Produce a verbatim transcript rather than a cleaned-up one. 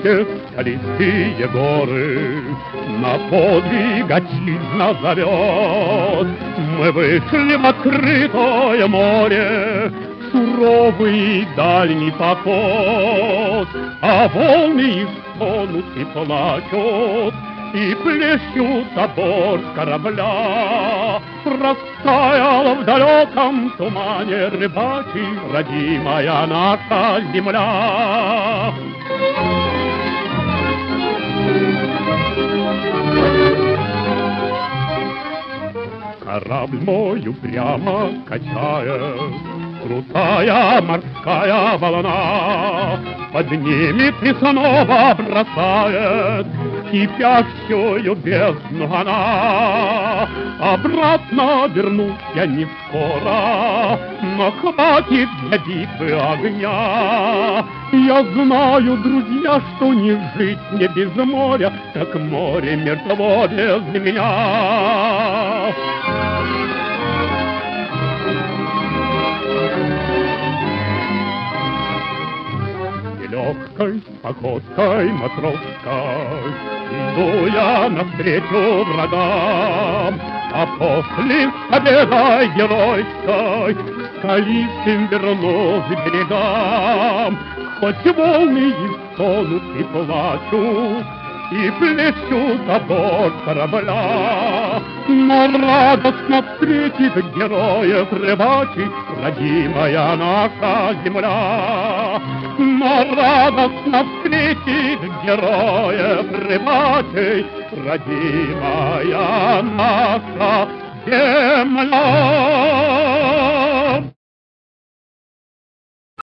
Востоке скалистые горы, на подвиг отчизна зовет. Мы вышли в открытое море, суровый дальний покос, а волны их стонут и плачут, и плещут о борт корабля. Растаяла в далеком тумане рыбачий родимая наша земля. Корабль мой упрямо качает крутая морская волна, поднимет и снова бросает в кипящую бездну она. Обратно вернусь я не скоро, но хватит для битвы огня. Я знаю, друзья, что не жить мне без моря, как море мертво без меня. Легкой походкой матросской иду я навстречу врагам, а после с победой геройской скалистым вернусь к берегам. Хоть волны и стонут и плачут, и плещут о борт корабля, но радостно встретит героев рыбачий родимая наша земля. Но радостно встретит героев рыбачий родимая наша земля.